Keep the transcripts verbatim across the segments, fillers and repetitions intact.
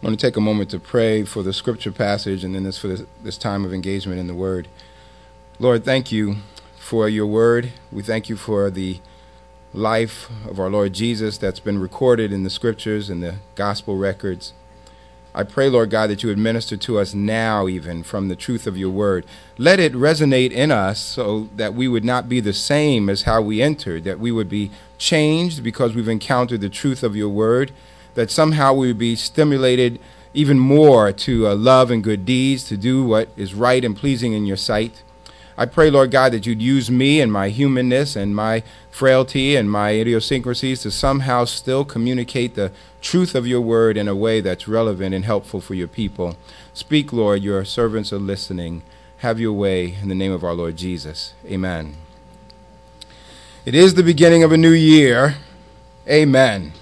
want to take a moment to pray for the scripture passage and then this for this, this time of engagement in the Word. Lord, thank you for your Word. We thank you for the life of our Lord Jesus that's been recorded in the scriptures and the gospel records. I pray, Lord God, that you would minister to us now even from the truth of your Word. Let it resonate in us so that we would not be the same as how we entered, that we would be changed because we've encountered the truth of your Word, that somehow we would be stimulated even more to uh, love and good deeds, to do what is right and pleasing in your sight. I pray, Lord God, that you'd use me and my humanness and my frailty and my idiosyncrasies to somehow still communicate the truth of your Word in a way that's relevant and helpful for your people. Speak, Lord, your servants are listening. Have your way in the name of our Lord Jesus. Amen. It is the beginning of a new year. Amen.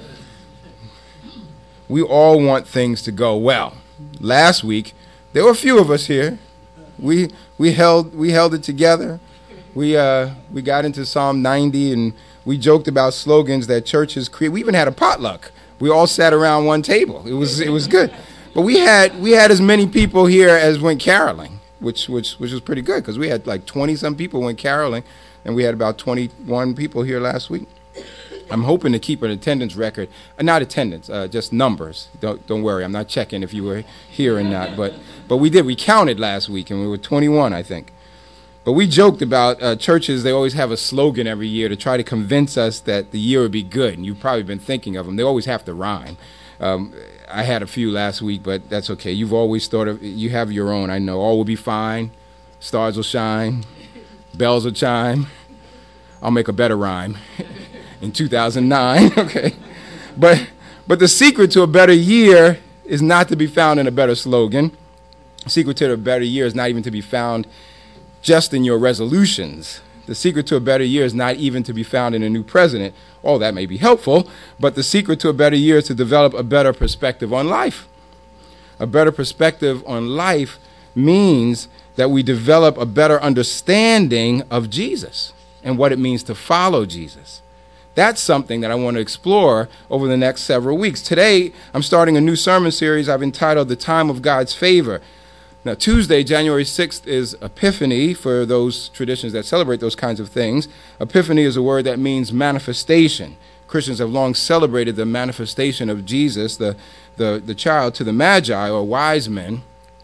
We all want things to go well. Last week, there were a few of us here. We we held we held it together. We uh we got into Psalm ninety and we joked about slogans that churches create. We even had a potluck. We all sat around one table. It was it was good. But we had we had as many people here as went caroling, which which which was pretty good because we had like twenty some people went caroling, and we had about twenty-one people here last week. I'm hoping to keep an attendance record, uh, not attendance, uh, just numbers. Don't don't worry, I'm not checking if you were here or not. But but we did. We counted last week, and we were twenty-one, I think. But we joked about uh, churches. They always have a slogan every year to try to convince us that the year would be good. And you've probably been thinking of them. They always have to rhyme. Um, I had a few last week, but that's okay. You've always thought of. You have your own. I know. All will be fine. Stars will shine. Bells will chime. I'll make a better rhyme. In two thousand nine, okay. But but the secret to a better year is not to be found in a better slogan. The secret to a better year is not even to be found just in your resolutions. The secret to a better year is not even to be found in a new president. All that may be helpful, but the secret to a better year is to develop a better perspective on life. A better perspective on life means that we develop a better understanding of Jesus and what it means to follow Jesus. That's something that I want to explore over the next several weeks. Today, I'm starting a new sermon series I've entitled The Time of God's Favor. Now, Tuesday, January sixth, is Epiphany for those traditions that celebrate those kinds of things. Epiphany is a word that means manifestation. Christians have long celebrated the manifestation of Jesus, the, the, the child, to the Magi, or wise men.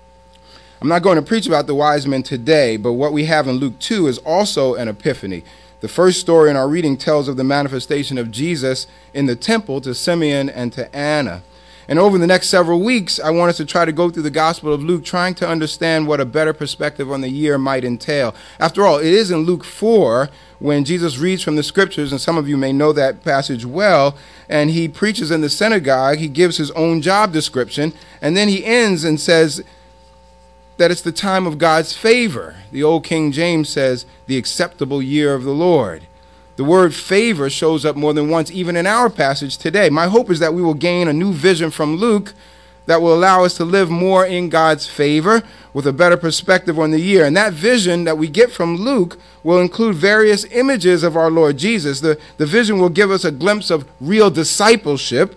I'm not going to preach about the wise men today, but what we have in Luke two is also an epiphany. The first story in our reading tells of the manifestation of Jesus in the temple to Simeon and to Anna. And over the next several weeks, I want us to try to go through the Gospel of Luke, trying to understand what a better perspective on the year might entail. After all, it is in Luke four when Jesus reads from the Scriptures, and some of you may know that passage well, and he preaches in the synagogue. He gives his own job description, and then he ends and says that it's the time of God's favor. The old King James says, the acceptable year of the Lord. The word favor shows up more than once, even in our passage today. My hope is that we will gain a new vision from Luke that will allow us to live more in God's favor with a better perspective on the year. And that vision that we get from Luke will include various images of our Lord Jesus. The, the vision will give us a glimpse of real discipleship.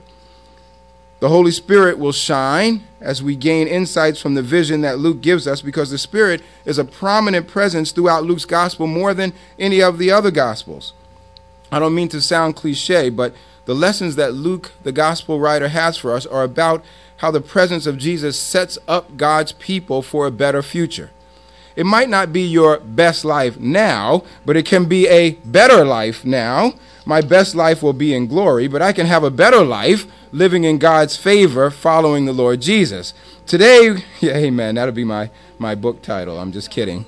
The Holy Spirit will shine as we gain insights from the vision that Luke gives us, because the Spirit is a prominent presence throughout Luke's gospel more than any of the other gospels. I don't mean to sound cliche, but the lessons that Luke, the gospel writer, has for us are about how the presence of Jesus sets up God's people for a better future. It might not be your best life now, but it can be a better life now. My best life will be in glory, but I can have a better life living in God's favor, following the Lord Jesus. Today, yeah, amen, that'll be my, my book title. I'm just kidding.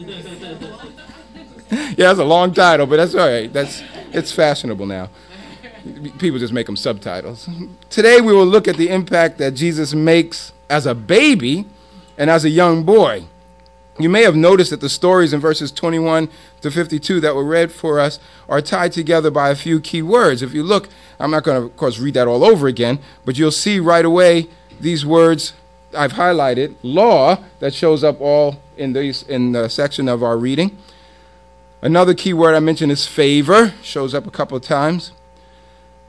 Yeah, that's a long title, but that's all right. That's it's fashionable now. People just make them subtitles. Today, we will look at the impact that Jesus makes as a baby and as a young boy. You may have noticed that the stories in verses twenty-one to fifty-two that were read for us are tied together by a few key words. If you look, I'm not going to, of course, read that all over again, but you'll see right away these words I've highlighted. Law, that shows up all in, these, in the section of our reading. Another key word I mentioned is favor, shows up a couple of times.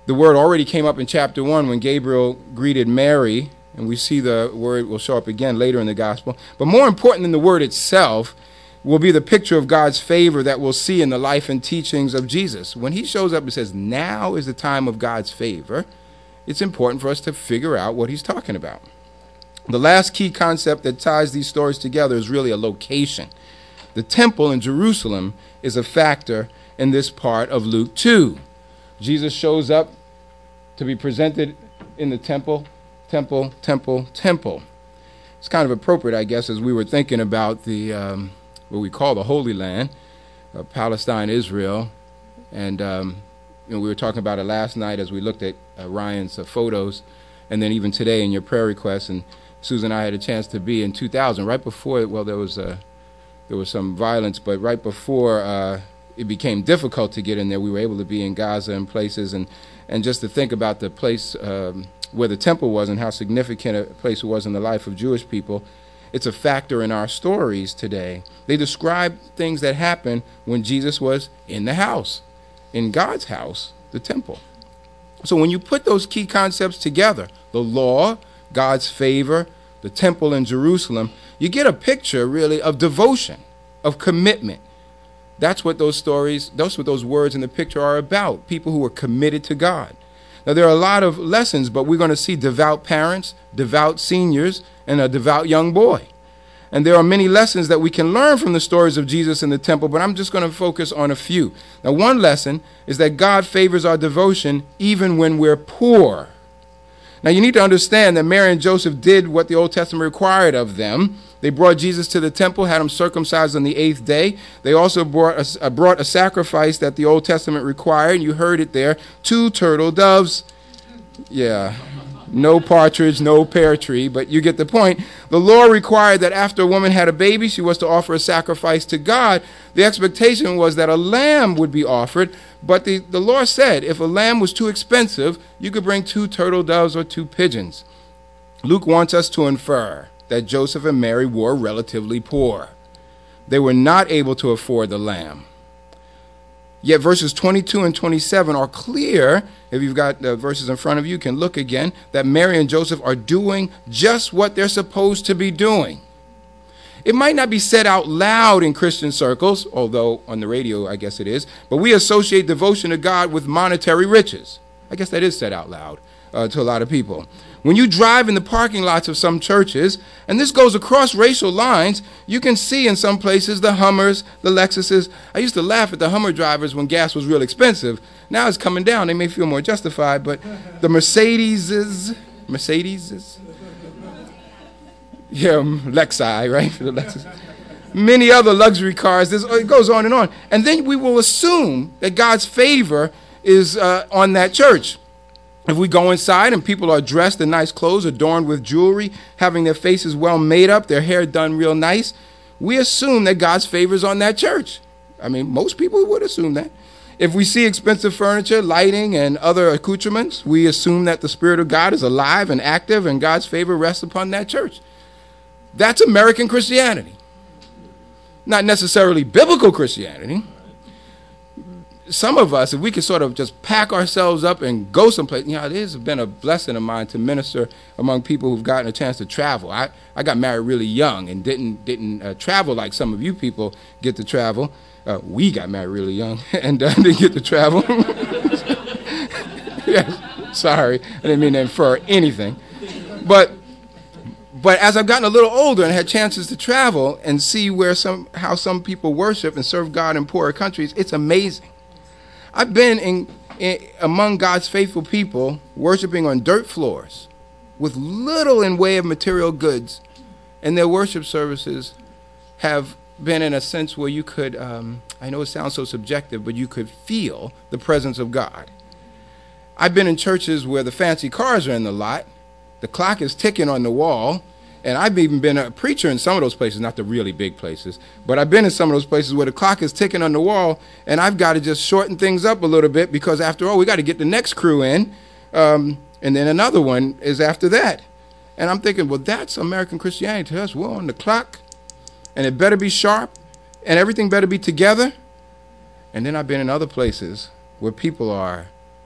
The word already came up in chapter one when Gabriel greeted Mary, and we see the word will show up again later in the gospel. But more important than the word itself will be the picture of God's favor that we'll see in the life and teachings of Jesus. When he shows up and says, now is the time of God's favor, it's important for us to figure out what he's talking about. The last key concept that ties these stories together is really a location. The temple in Jerusalem is a factor in this part of Luke two. Jesus shows up to be presented in the temple, temple, temple, temple. It's kind of appropriate, I guess, as we were thinking about the um, what we call the Holy Land, uh, Palestine, Israel, and um, you know, we were talking about it last night as we looked at uh, Ryan's uh, photos, and then even today in your prayer requests. And Susan and I had a chance to be in two thousand, right before. Well, there was a there was some violence, but right before uh, it became difficult to get in there, we were able to be in Gaza and places, and and just to think about the place um, where the temple was and how significant a place it was in the life of Jewish people. It's a factor in our stories today. They describe things that happened when Jesus was in the house, in God's house, the temple. So when you put those key concepts together, the law, God's favor, the temple in Jerusalem, you get a picture really of devotion, of commitment. That's what those stories, that's what those words in the picture are about, people who are committed to God. Now, there are a lot of lessons, but we're going to see devout parents, devout seniors, and a devout young boy. And there are many lessons that we can learn from the stories of Jesus in the temple, but I'm just going to focus on a few. Now, one lesson is that God favors our devotion even when we're poor. Now, you need to understand that Mary and Joseph did what the Old Testament required of them. They brought Jesus to the temple, had him circumcised on the eighth day. They also brought a, uh, brought a sacrifice that the Old Testament required. You heard it there. Two turtle doves. Yeah. No partridge, no pear tree, but you get the point. The law required that after a woman had a baby, she was to offer a sacrifice to God. The expectation was that a lamb would be offered, but the, the law said if a lamb was too expensive, you could bring two turtle doves or two pigeons. Luke wants us to infer that Joseph and Mary were relatively poor. They were not able to afford the lamb. Yet verses twenty-two and twenty-seven are clear. If you've got the verses in front of you, you can look again, that Mary and Joseph are doing just what they're supposed to be doing. It might not be said out loud in Christian circles, although on the radio I guess it is, but we associate devotion to God with monetary riches. I guess that is said out loud uh, to a lot of people. When you drive in the parking lots of some churches, and this goes across racial lines, you can see in some places the Hummers, the Lexuses. I used to laugh at the Hummer drivers when gas was real expensive. Now it's coming down. They may feel more justified, but the Mercedeses, Mercedeses, yeah, Lexi, right? The Lexus. Many other luxury cars. This, it goes on and on. And then we will assume that God's favor is uh, on that church. If we go inside and people are dressed in nice clothes, adorned with jewelry, having their faces well made up, their hair done real nice, we assume that God's favor is on that church. I mean, most people would assume that. If we see expensive furniture, lighting, and other accoutrements, we assume that the Spirit of God is alive and active and God's favor rests upon that church. That's American Christianity. Not necessarily biblical Christianity. Some of us, if we could sort of just pack ourselves up and go someplace, you know, it has been a blessing of mine to minister among people who've gotten a chance to travel. I, I got married really young and didn't didn't uh, travel like some of you people get to travel. Uh, we got married really young and uh, didn't get to travel. Yes, sorry, I didn't mean to infer anything. But but as I've gotten a little older and had chances to travel and see where some how some people worship and serve God in poorer countries, it's amazing. I've been in, in among God's faithful people worshiping on dirt floors with little in way of material goods, and their worship services have been in a sense where you could, um, I know it sounds so subjective, but you could feel the presence of God. I've been in churches where the fancy cars are in the lot, the clock is ticking on the wall, and I've even been a preacher in some of those places, not the really big places, but I've been in some of those places where the clock is ticking on the wall, and I've got to just shorten things up a little bit because, after all, we got to get the next crew in, um, and then another one is after that. And I'm thinking, well, that's American Christianity to us. We're on the clock, and it better be sharp, and everything better be together. And then I've been in other places where people are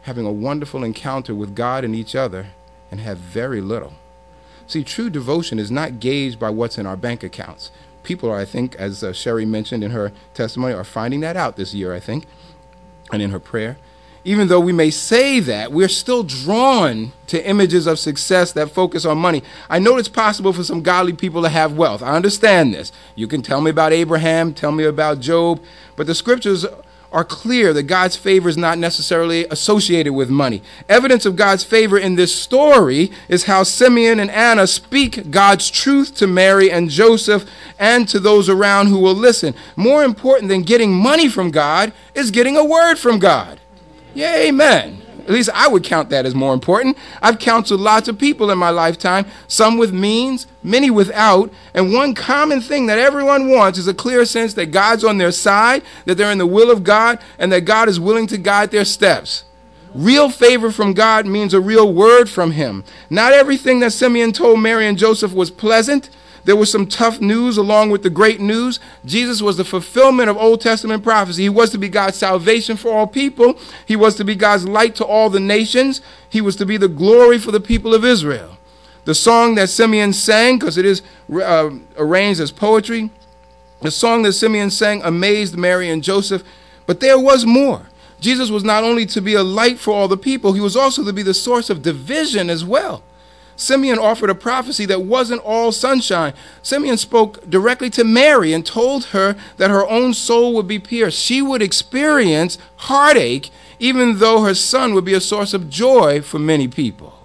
having a wonderful encounter with God and each other, and have very little. See, true devotion is not gauged by what's in our bank accounts. People are, I think, as uh, Sherry mentioned in her testimony, are finding that out this year, I think, and in her prayer. Even though we may say that, we're still drawn to images of success that focus on money. I know it's possible for some godly people to have wealth. I understand this. You can tell me about Abraham, tell me about Job, but the scriptures are clear that God's favor is not necessarily associated with money. Evidence of God's favor in this story is how Simeon and Anna speak God's truth to Mary and Joseph and to those around who will listen. More important than getting money from God is getting a word from God. Yeah, amen. At least I would count that as more important. I've counseled lots of people in my lifetime, some with means, many without, and one common thing that everyone wants is a clear sense that God's on their side, that they're in the will of God, and that God is willing to guide their steps. Real favor from God means a real word from him. Not everything that Simeon told Mary and Joseph was pleasant. There was some tough news along with the great news. Jesus was the fulfillment of Old Testament prophecy. He was to be God's salvation for all people. He was to be God's light to all the nations. He was to be the glory for the people of Israel. The song that Simeon sang, because it is uh, arranged as poetry, the song that Simeon sang amazed Mary and Joseph. But there was more. Jesus was not only to be a light for all the people, he was also to be the source of division as well. Simeon offered a prophecy that wasn't all sunshine. Simeon spoke directly to Mary and told her that her own soul would be pierced. She would experience heartache, even though her son would be a source of joy for many people.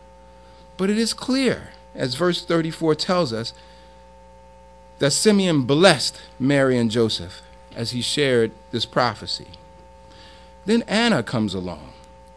But it is clear, as verse thirty-four tells us, that Simeon blessed Mary and Joseph as he shared this prophecy. Then Anna comes along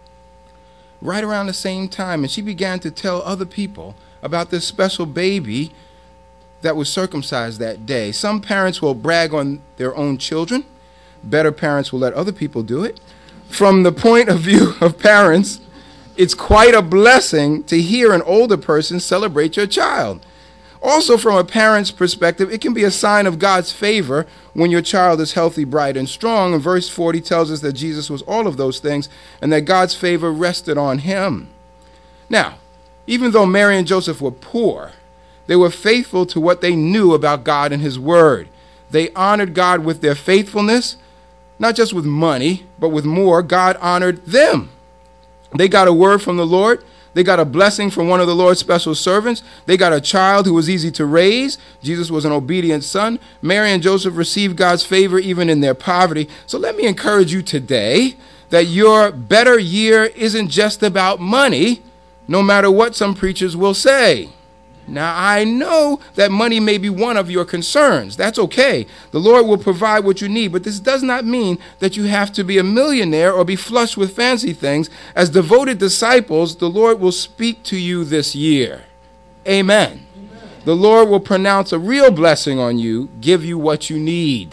right around the same time, and she began to tell other people about this special baby that was circumcised that day. Some parents will brag on their own children. Better parents will let other people do it. From the point of view of parents, it's quite a blessing to hear an older person celebrate your child. Also, from a parent's perspective, it can be a sign of God's favor when your child is healthy, bright, and strong. And verse forty tells us that Jesus was all of those things and that God's favor rested on him. Now, even though Mary and Joseph were poor, they were faithful to what they knew about God and his word. They honored God with their faithfulness, not just with money, but with more. God honored them. They got a word from the Lord. They got a blessing from one of the Lord's special servants. They got a child who was easy to raise. Jesus was an obedient son. Mary and Joseph received God's favor even in their poverty. So let me encourage you today that your better year isn't just about money, no matter what some preachers will say. Now, I know that money may be one of your concerns. That's okay. The Lord will provide what you need, but this does not mean that you have to be a millionaire or be flushed with fancy things. As devoted disciples, the Lord will speak to you this year. Amen. Amen. The Lord will pronounce a real blessing on you, give you what you need.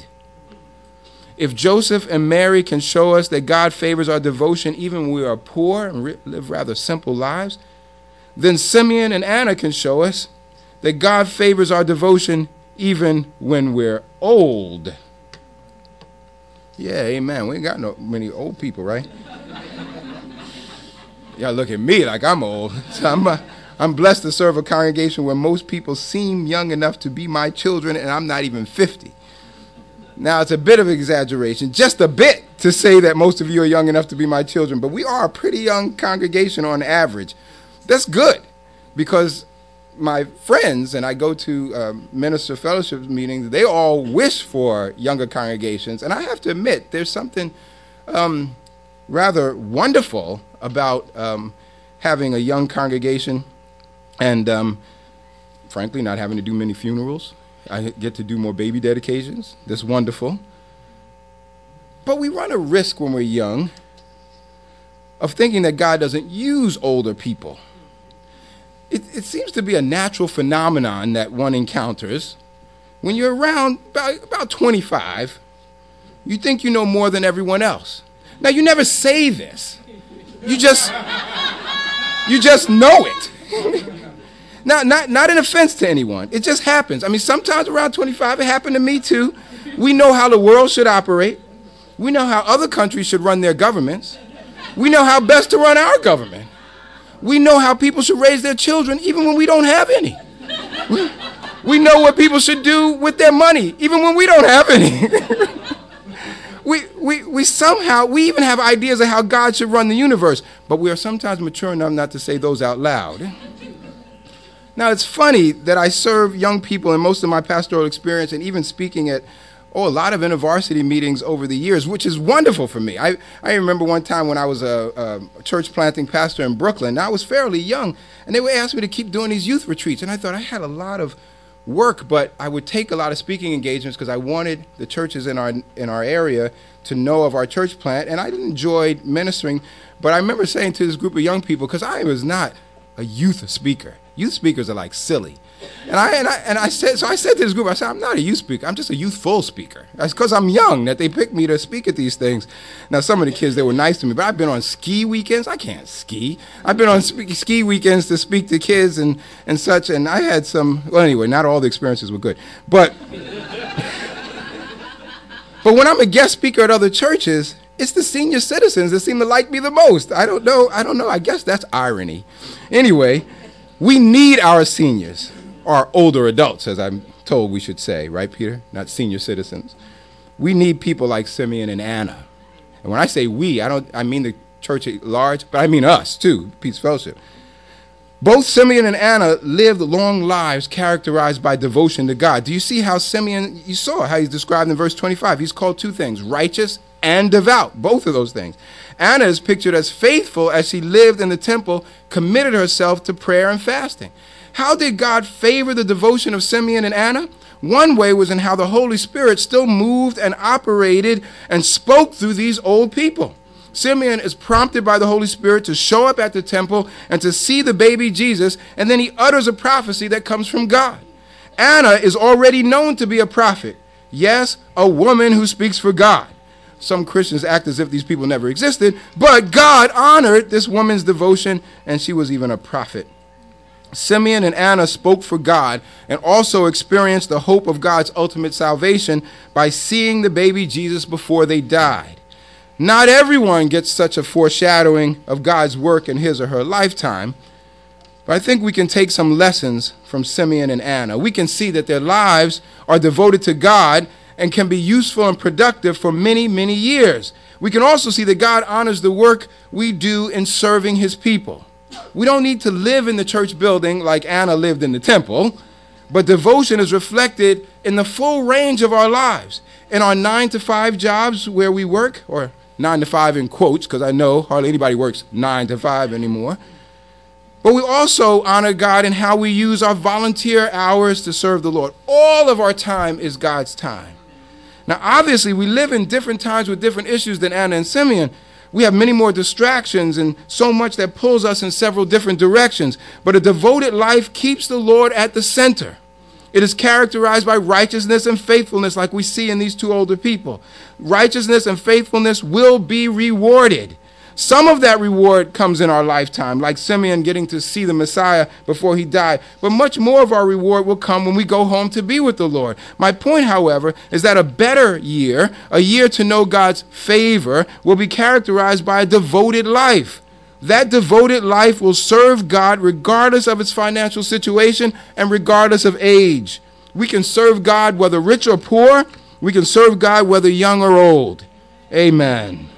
If Joseph and Mary can show us that God favors our devotion even when we are poor and re- live rather simple lives, then Simeon and Anna can show us that God favors our devotion even when we're old. Yeah, amen. We ain't got no many old people, right? Y'all look at me like I'm old. So I'm, uh, I'm blessed to serve a congregation where most people seem young enough to be my children, and I'm not even fifty. Now, it's a bit of exaggeration, just a bit, to say that most of you are young enough to be my children, but we are a pretty young congregation on average. That's good, because my friends, and I go to um, minister fellowship meetings, they all wish for younger congregations. And I have to admit, there's something um, rather wonderful about um, having a young congregation and, um, frankly, not having to do many funerals. I get to do more baby dedications. That's wonderful. But we run a risk when we're young of thinking that God doesn't use older people. It, it seems to be a natural phenomenon that one encounters. When you're around about, about twenty-five, you think you know more than everyone else. Now, you never say this. You just, you just know it. Now, not, not an offense to anyone. It just happens. I mean, sometimes around twenty-five, it happened to me too. We know how the world should operate. We know how other countries should run their governments. We know how best to run our government. We know how people should raise their children even when we don't have any. We, we know what people should do with their money even when we don't have any. we, we, we somehow, we even have ideas of how God should run the universe, but we are sometimes mature enough not to say those out loud. Now, it's funny that I serve young people in most of my pastoral experience and even speaking at oh, a lot of InterVarsity meetings over the years, which is wonderful for me. I, I remember one time when I was a, a church planting pastor in Brooklyn. I was fairly young, and they would ask me to keep doing these youth retreats. And I thought I had a lot of work, but I would take a lot of speaking engagements because I wanted the churches in our in our area to know of our church plant. And I enjoyed ministering. But I remember saying to this group of young people, because I was not a youth speaker. Youth speakers are like silly. And I, and I and I said, so I said to this group, I said, I'm not a youth speaker. I'm just a youthful speaker. That's because I'm young that they picked me to speak at these things. Now, some of the kids, they were nice to me, but I've been on ski weekends. I can't ski. I've been on sp- ski weekends to speak to kids and, and such, and I had some, well, anyway, not all the experiences were good. But, but when I'm a guest speaker at other churches, it's the senior citizens that seem to like me the most. I don't know. I don't know. I guess that's irony. Anyway, we need our seniors. Or older adults, as I'm told we should say, right, Peter? Not senior citizens. We need people like Simeon and Anna. And when I say we, I don't I mean the church at large, but I mean us too, Peace Fellowship. Both Simeon and Anna lived long lives characterized by devotion to God. Do you see how Simeon, you saw how he's described in verse twenty-five. He's called two things, righteous and devout, both of those things. Anna is pictured as faithful as she lived in the temple, committed herself to prayer and fasting. How did God favor the devotion of Simeon and Anna? One way was in how the Holy Spirit still moved and operated and spoke through these old people. Simeon is prompted by the Holy Spirit to show up at the temple and to see the baby Jesus, and then he utters a prophecy that comes from God. Anna is already known to be a prophet. Yes, a woman who speaks for God. Some Christians act as if these people never existed, but God honored this woman's devotion, and she was even a prophet. Simeon and Anna spoke for God and also experienced the hope of God's ultimate salvation by seeing the baby Jesus before they died. Not everyone gets such a foreshadowing of God's work in his or her lifetime, but I think we can take some lessons from Simeon and Anna. We can see that their lives are devoted to God and can be useful and productive for many, many years. We can also see that God honors the work we do in serving his people. We don't need to live in the church building like Anna lived in the temple, but devotion is reflected in the full range of our lives. In our nine to five jobs where we work, or nine to five in quotes, because I know hardly anybody works nine to five anymore. But we also honor God in how we use our volunteer hours to serve the Lord. All of our time is God's time. Now, obviously, we live in different times with different issues than Anna and Simeon. We have many more distractions and so much that pulls us in several different directions. But a devoted life keeps the Lord at the center. It is characterized by righteousness and faithfulness like we see in these two older people. Righteousness and faithfulness will be rewarded. Some of that reward comes in our lifetime, like Simeon getting to see the Messiah before he died. But much more of our reward will come when we go home to be with the Lord. My point, however, is that a better year, a year to know God's favor, will be characterized by a devoted life. That devoted life will serve God regardless of its financial situation and regardless of age. We can serve God whether rich or poor. We can serve God whether young or old. Amen.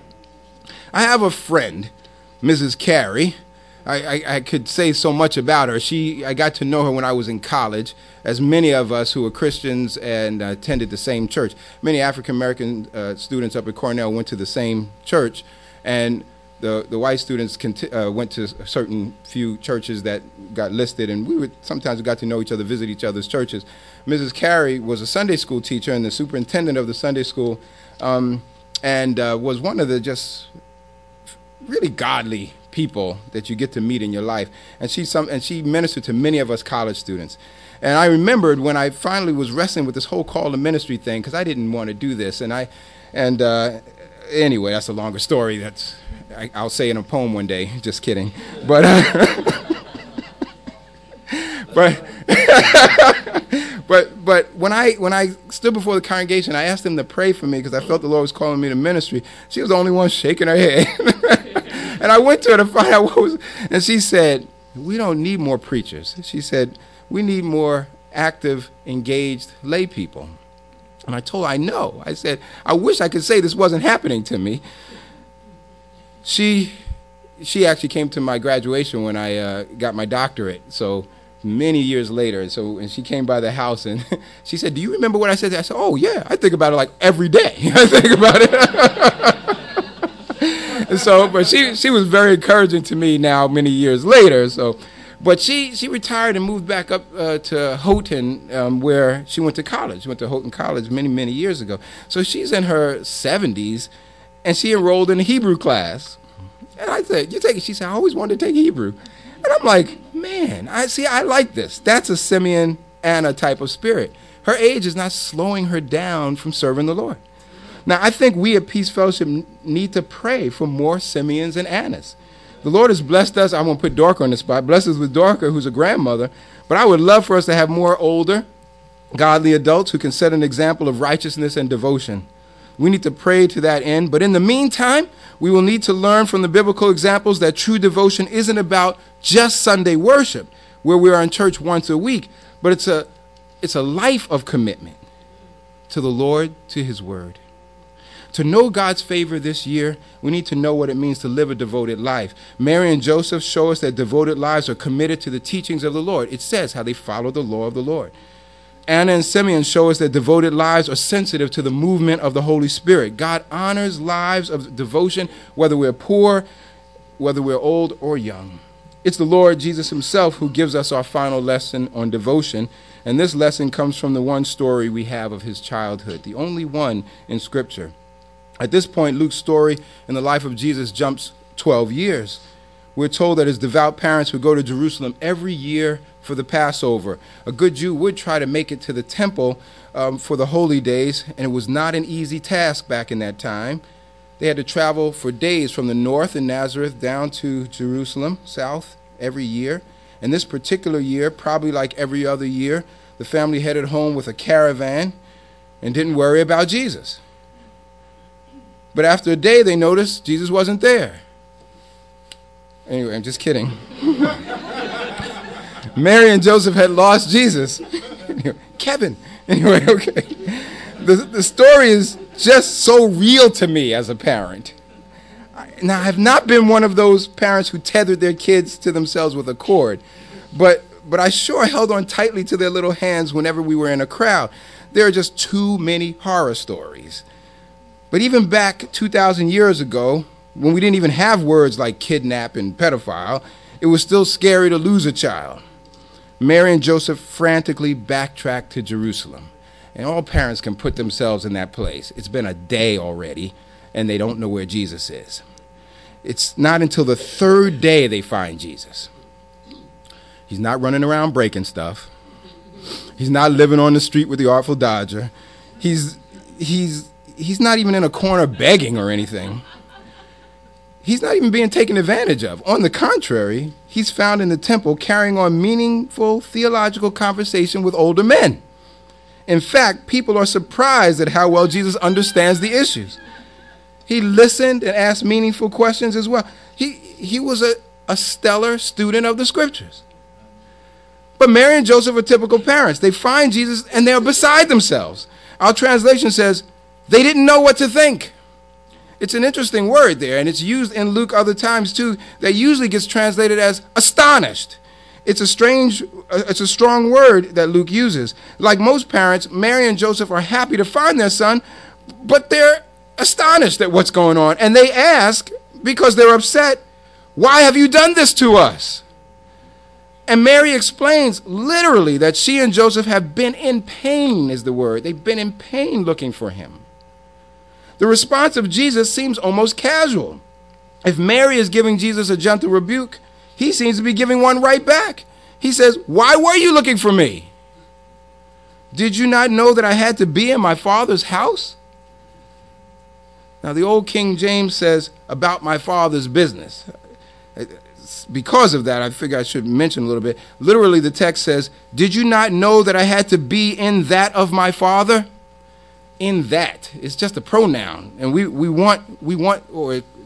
I have a friend, Missus Carey. I, I, I could say so much about her. She, I got to know her when I was in college, as many of us who were Christians and uh, attended the same church. Many African-American uh, students up at Cornell went to the same church, and the, the white students conti- uh, went to a certain few churches that got listed, and we would sometimes got to know each other, visit each other's churches. Missus Carey was a Sunday school teacher and the superintendent of the Sunday school, um, and uh, was one of the just really godly people that you get to meet in your life. And she some and she ministered to many of us college students. And I remembered when I finally was wrestling with this whole call to ministry thing, because I didn't want to do this. And I and uh, anyway, that's a longer story. That's I, I'll say in a poem one day. Just kidding. But uh, but but but when I when I stood before the congregation, I asked them to pray for me because I felt the Lord was calling me to ministry. She was the only one shaking her head. And I went to her to find out what was, and she said, we don't need more preachers. She said, we need more active, engaged lay people. And I told her, I know. I said, I wish I could say this wasn't happening to me. She she actually came to my graduation when I uh, got my doctorate, so many years later. So, and she came by the house, and she said, do you remember what I said? I said, oh, yeah, I think about it like every day. I think about it. And so, but she, she was very encouraging to me now many years later. So, but she, she retired and moved back up uh, to Houghton, um, where she went to college. She went to Houghton College many, many years ago. So she's in her seventies, and she enrolled in a Hebrew class. And I said, you take it? She said, I always wanted to take Hebrew. And I'm like, man, I see, I like this. That's a Simeon Anna type of spirit. Her age is not slowing her down from serving the Lord. Now, I think we at Peace Fellowship need to pray for more Simeons and Annas. The Lord has blessed us. I'm going to put Dorca on the spot. Blessed us with Dorca, who's a grandmother. But I would love for us to have more older, godly adults who can set an example of righteousness and devotion. We need to pray to that end. But in the meantime, we will need to learn from the biblical examples that true devotion isn't about just Sunday worship, where we are in church once a week, but it's a, it's a life of commitment to the Lord, to his word. To know God's favor this year, we need to know what it means to live a devoted life. Mary and Joseph show us that devoted lives are committed to the teachings of the Lord. It says how they follow the law of the Lord. Anna and Simeon show us that devoted lives are sensitive to the movement of the Holy Spirit. God honors lives of devotion, whether we're poor, whether we're old or young. It's the Lord Jesus himself who gives us our final lesson on devotion, and this lesson comes from the one story we have of his childhood, the only one in Scripture. At this point, Luke's story in the life of Jesus jumps twelve years. We're told that his devout parents would go to Jerusalem every year for the Passover. A good Jew would try to make it to the temple um, for the holy days, and it was not an easy task back in that time. They had to travel for days from the north in Nazareth down to Jerusalem, south, every year. And this particular year, probably like every other year, the family headed home with a caravan and didn't worry about Jesus. But after a day, they noticed Jesus wasn't there. Anyway, I'm just kidding. Mary and Joseph had lost Jesus. Kevin. Anyway, okay. The, the story is just so real to me as a parent. Now, I have not been one of those parents who tethered their kids to themselves with a cord, but, but I sure held on tightly to their little hands whenever we were in a crowd. There are just too many horror stories. But even back two thousand years ago, when we didn't even have words like kidnap and pedophile, it was still scary to lose a child. Mary and Joseph frantically backtracked to Jerusalem. And all parents can put themselves in that place. It's been a day already, and they don't know where Jesus is. It's not until the third day they find Jesus. He's not running around breaking stuff. He's not living on the street with the Artful Dodger. He's, he's, he's not even in a corner begging or anything. He's not even being taken advantage of. On the contrary, he's found in the temple carrying on meaningful theological conversation with older men. In fact, people are surprised at how well Jesus understands the issues. He listened and asked meaningful questions as well. He, he was a, a stellar student of the Scriptures. But Mary and Joseph are typical parents. They find Jesus and they're beside themselves. Our translation says they didn't know what to think. It's an interesting word there, and it's used in Luke other times too, that usually gets translated as astonished. It's a strange, it's a strong word that Luke uses. Like most parents, Mary and Joseph are happy to find their son, but they're astonished at what's going on. And they ask, because they're upset, why have you done this to us? And Mary explains literally that she and Joseph have been in pain, is the word. They've been in pain looking for him. The response of Jesus seems almost casual. If Mary is giving Jesus a gentle rebuke, he seems to be giving one right back. He says, why were you looking for me? Did you not know that I had to be in my Father's house? Now, the old King James says, about my Father's business. Because of that, I figure I should mention a little bit. Literally, the text says, did you not know that I had to be in that of my Father? In that. It's just a pronoun. And we, we want, we want, or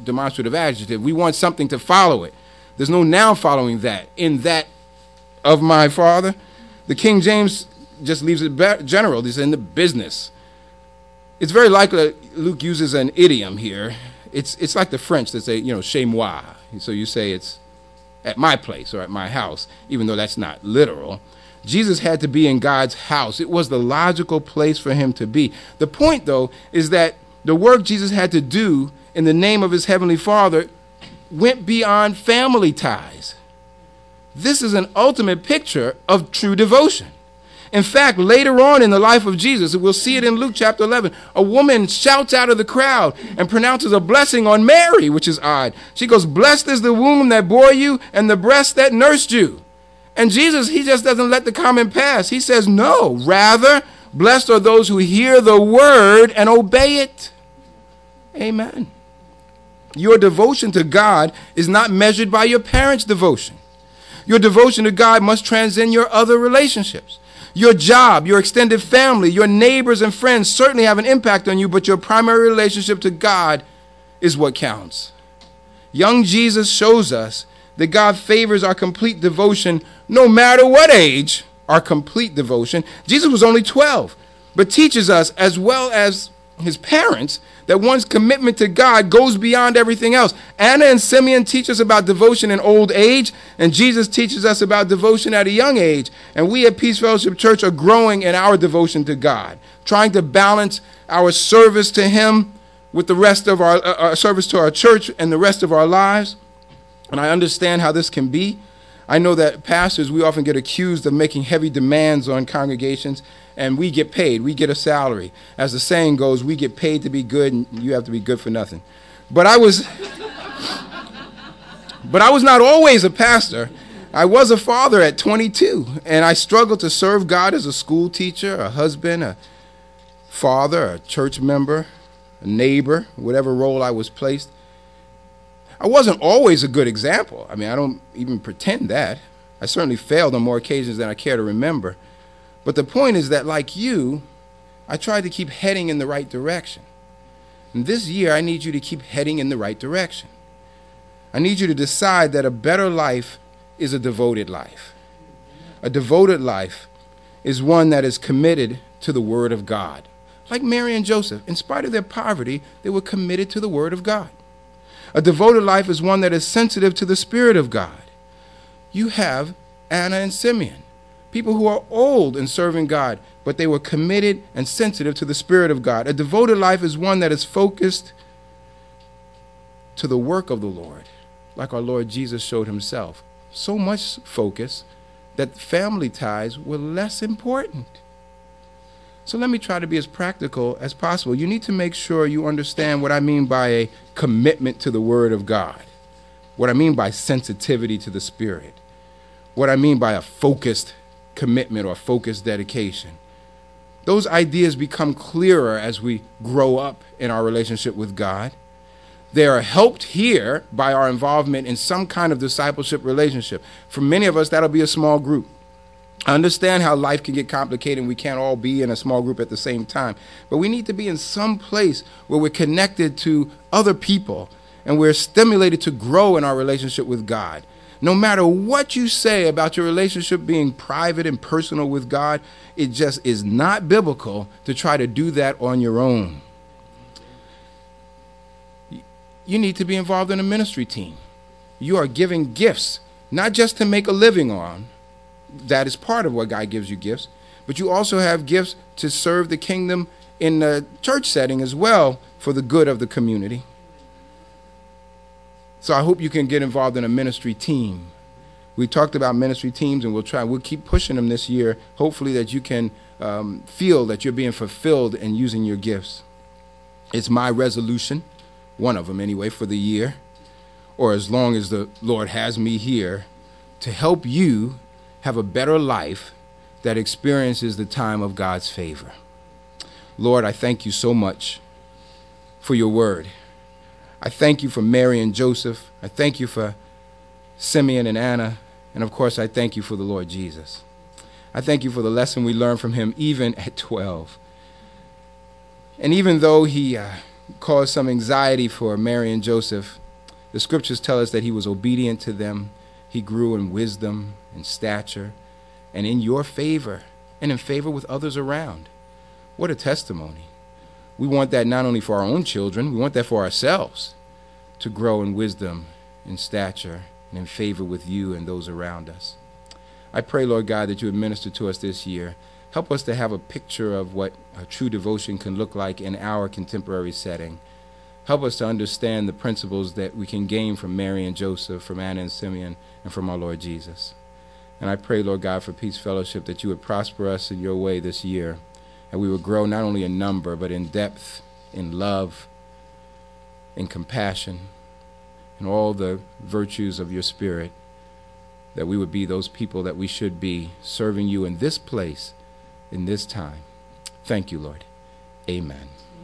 demonstrative adjective. We want something to follow it. There's no noun following that. In that of my father. The King James just leaves it general. It's in the business. It's very likely that Luke uses an idiom here. It's it's like the French that say, you know, chez moi. So you say it's at my place or at my house, even though that's not literal. Jesus had to be in God's house. It was the logical place for him to be. The point, though, is that the work Jesus had to do in the name of his heavenly Father went beyond family ties. This is an ultimate picture of true devotion. In fact, later on in the life of Jesus, we'll see it in Luke chapter eleven, a woman shouts out of the crowd and pronounces a blessing on Mary, which is odd. She goes, "Blessed is the womb that bore you and the breast that nursed you." And Jesus, he just doesn't let the comment pass. He says, no, rather, blessed are those who hear the word and obey it. Amen. Your devotion to God is not measured by your parents' devotion. Your devotion to God must transcend your other relationships. Your job, your extended family, your neighbors and friends certainly have an impact on you, but your primary relationship to God is what counts. Young Jesus shows us that God favors our complete devotion no matter what age, our complete devotion. Jesus was only twelve, but teaches us, as well as his parents, that one's commitment to God goes beyond everything else. Anna and Simeon teach us about devotion in old age, and Jesus teaches us about devotion at a young age. And we at Peace Fellowship Church are growing in our devotion to God, trying to balance our service to him with the rest of our, uh, our service to our church and the rest of our lives. And I understand how this can be. I know that pastors, we often get accused of making heavy demands on congregations, and we get paid. We get a salary. As the saying goes, we get paid to be good, and you have to be good for nothing. But I was, but I was not always a pastor. I was a father at twenty-two, and I struggled to serve God as a school teacher, a husband, a father, a church member, a neighbor, whatever role I was placed. I wasn't always a good example. I mean, I don't even pretend that. I certainly failed on more occasions than I care to remember. But the point is that, like you, I tried to keep heading in the right direction. And this year, I need you to keep heading in the right direction. I need you to decide that a better life is a devoted life. A devoted life is one that is committed to the Word of God. Like Mary and Joseph, in spite of their poverty, they were committed to the Word of God. A devoted life is one that is sensitive to the Spirit of God. You have Anna and Simeon, people who are old in serving God, but they were committed and sensitive to the Spirit of God. A devoted life is one that is focused to the work of the Lord, like our Lord Jesus showed himself. So much focus that family ties were less important. So let me try to be as practical as possible. You need to make sure you understand what I mean by a commitment to the Word of God, what I mean by sensitivity to the Spirit, what I mean by a focused commitment or focused dedication. Those ideas become clearer as we grow up in our relationship with God. They are helped here by our involvement in some kind of discipleship relationship. For many of us, that'll be a small group. I understand how life can get complicated and we can't all be in a small group at the same time. But we need to be in some place where we're connected to other people and we're stimulated to grow in our relationship with God. No matter what you say about your relationship being private and personal with God, it just is not biblical to try to do that on your own. You need to be involved in a ministry team. You are giving gifts, not just to make a living on. That is part of what God gives you, gifts. But you also have gifts to serve the kingdom in the church setting as well for the good of the community. So I hope you can get involved in a ministry team. We talked about ministry teams, and we'll try. We'll keep pushing them this year, hopefully that you can um, feel that you're being fulfilled in using your gifts. It's my resolution, one of them anyway, for the year, or as long as the Lord has me here, to help you have a better life that experiences the time of God's favor. Lord, I thank you so much for your word. I thank you for Mary and Joseph. I thank you for Simeon and Anna. And of course, I thank you for the Lord Jesus. I thank you for the lesson we learned from him even at twelve. And even though he uh, caused some anxiety for Mary and Joseph, the scriptures tell us that he was obedient to them. He grew in wisdom and stature and in your favor and in favor with others around. What a testimony. We want that not only for our own children, we want that for ourselves, to grow in wisdom, in stature, and in favor with you and those around us. I pray, Lord God, that you would minister to us this year. Help us to have a picture of what a true devotion can look like in our contemporary setting. Help us to understand the principles that we can gain from Mary and Joseph, from Anna and Simeon, and from our Lord Jesus. And I pray, Lord God, for Peace Fellowship, that you would prosper us in your way this year, and we would grow not only in number, but in depth, in love, in compassion, in all the virtues of your Spirit, that we would be those people that we should be, serving you in this place, in this time. Thank you, Lord. Amen.